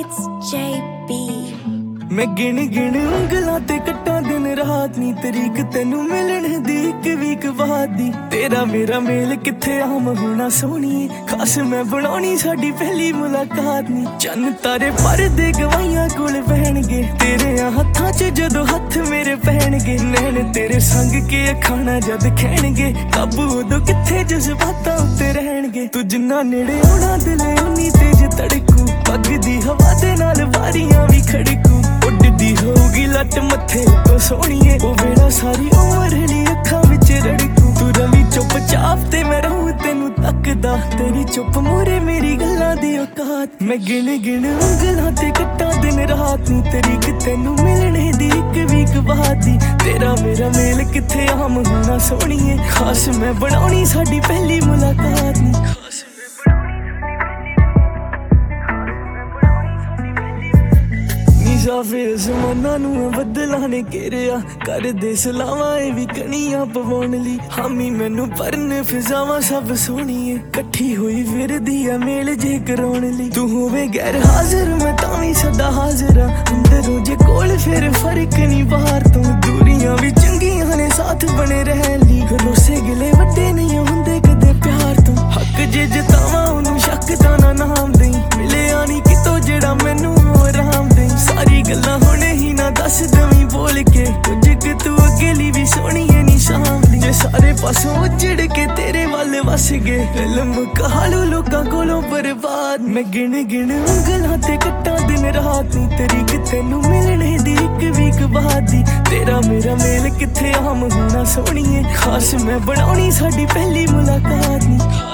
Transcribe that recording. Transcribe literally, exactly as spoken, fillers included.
It's J B। मैं गिन गिन उंगलां ते कट्टां दिन रात नी तरीक तेनू मिलण दी इक वीक बाद दी। तेरा मेरा मेल किथे आम होना सोहणीए, खास मैं बनाउणी साडी पहली मुलाकात नी। चन्न तारे परदे गवाइयां कोल बहणगे, तेरे हत्थां च जदों हत्थ मेरे पैणगे। नैन तेरे संग के खाना जद खैणगे, काबू उदों किथे जज्बातां उत्ते रहणगे। तू जिन्ना नेड़े आउणा दिल उन्नी तेज धड़कू, वगदी हवा दे नाल वारियां भी खड़कू। उड्डदी होगी लट मत्थे तो सोहणीए, ओ वेड़ा सारी उमर ली अखां विच रड़कू। तू रवी चुप चाप ते मैं रहूं तेनू तकदा, तेरी चुप मोरे मेरी गल्लां दी औकात। मैं गिन गिन उंगलां ते कट्टां दिन रात नी तरीक तेनू मिलणे दी इक वीक बाद दी। तेरा मेरा मेल किथे आम होना सोहणीए, खास मैं बनाउणी साडी पहली मुलाकात नी। फिर जमाना नू बदलां ने घेरिया, करदे सलावां ए भी कणियां पवाउण लई। हामी मैनू परन फिजावां सब सोहणीए, कट्ठी होई फिरदी ऐ मेल जे कराउण लई। तू होवे गैर हाजिर मैं तां वी सदा हाजिर आ, अंदरों जे कोल फिर फर्क नहीं बाहर तो। दूरियां भी चंगियां ने साथ बने रहण लई, रोसे गिले वड्डे नहीं हुंदे कदे प्यार तो। हक जे जतावां ओनू शक दा ना नाम देई, मिलिया नहीं कितों जेड़ा मैनू आराम देई। सारी गल्लां हुणे ही ना दस दवीं बोल के, कुछ कि तू अगे ली भी सोहणीए नी सांभदी। जे सारे पासों उजड़ के तेरे वल वस गए, इल्म कहालू लोकां कोलों बर्बाद। मैं गिन गिन उंगलां ते कट्टां दिन रात नी तरीक तेनू मिलणे दी इक वीक बाद दी। तेरा मेरा मेल किथे आम होना सोहणीए, खास मैं बनाउणी साडी पहली मुलाकात नी।